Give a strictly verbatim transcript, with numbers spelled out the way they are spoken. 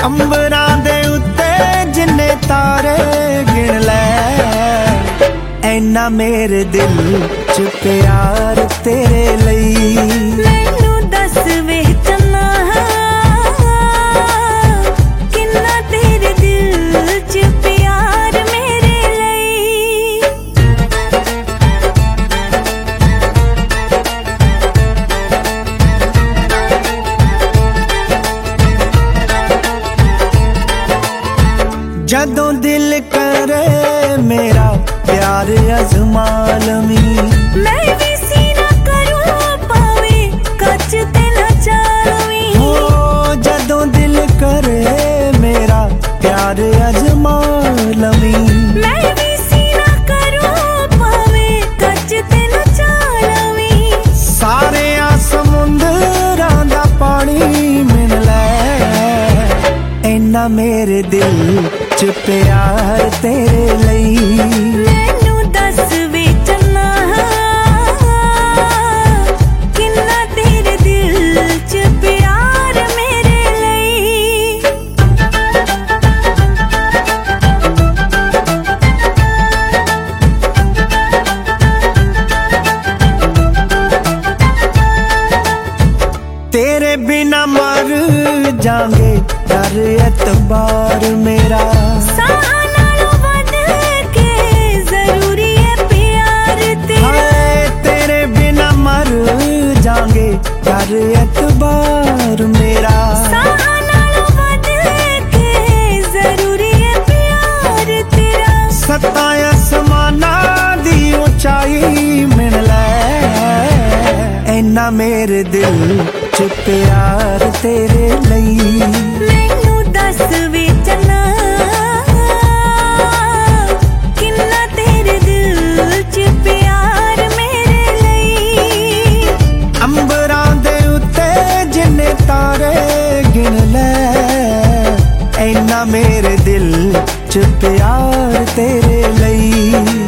अंबरां दे उत्ते जिन्ने तारे गिन लै, ऐना मेरे दिल च प्यार तेरे लई। मैनू दस वे चन्ना किन्ना तेरे दिल च प्यार मेरे लई। जदों दिल करे मेरा प्यार अजमा लवीं, मैं भी सीना करूं पावे कच ते ना चालवीं। हो जदों दिल करे मेरा प्यार अजमा लवीं, मैं भी सीना करूं पावे कच ते ना चालवीं। सारे आ समुंदरां दा पानी मिल लै, ऐना मेरे दिल च प्यार तेरे लई। मैनू दस वे चन्ना किन्ना तेरे दिल च प्यार मेरे लई। तेरे बिना मर जांगे कर एतबार मेरा, साह नालों वध के जरूरी है प्यार तेरा। हाय तेरे बिना मर जांगे कर एतबार मेरा, साह नालों वध के जरूरी है प्यार तेरा। सत्तां आसमानां दी ऊंचाई मिल लै, ऐना मेरे दिल च प्यार तेरे लई। मैनू दस वे चन्ना किन्ना तेरे दिल च प्यार मेरे लई। अंबरां दे उत्ते जिन्ने तारे गिन लै, ऐना मेरे दिल च प्यार तेरे लई।